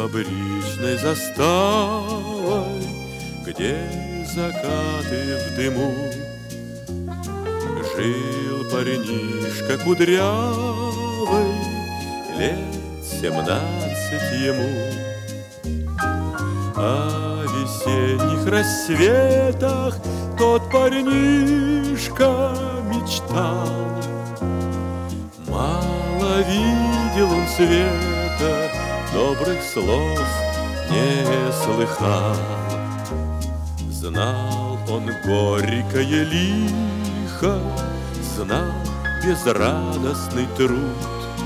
фабричной заставой, где закаты в дыму, жил парнишка кудрявый, лет 17 ему. О весенних рассветах тот парнишка мечтал. Мало видел он света, добрых слов не слыхал. Знал он горькое лихо, знал безрадостный труд.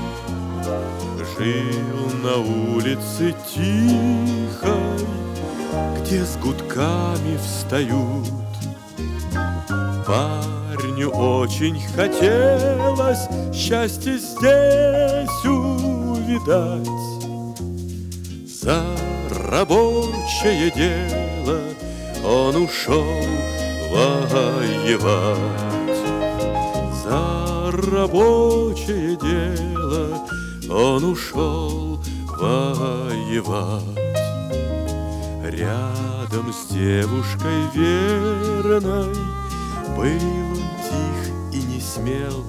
Жил на улице тихой, где с гудками встают. Парню очень хотелось счастье здесь увидать. За рабочее дело он ушел воевать. За рабочее дело он ушел воевать. Рядом с девушкой верной был он тих и не смел,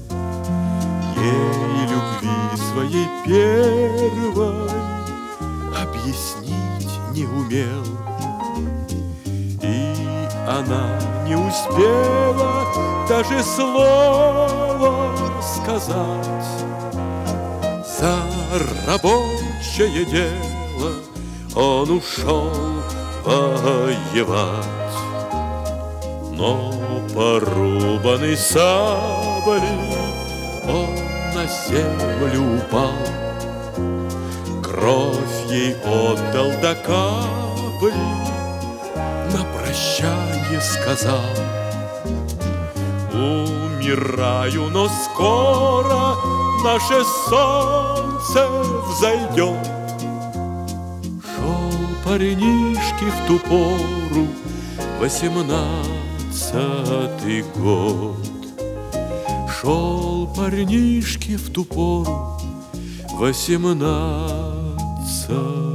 ей любви своей первой объяснить не умел. И она не успела даже слова сказать. За рабочее дело он ушел воевать. Но порубанный саблей он на землю упал, кровь ей отдал до капли, на прощанье сказал: умираю, но скоро наше солнце взойдет. Шел парнишке в ту пору 18-й год. Шел парнишке в ту пору 18-й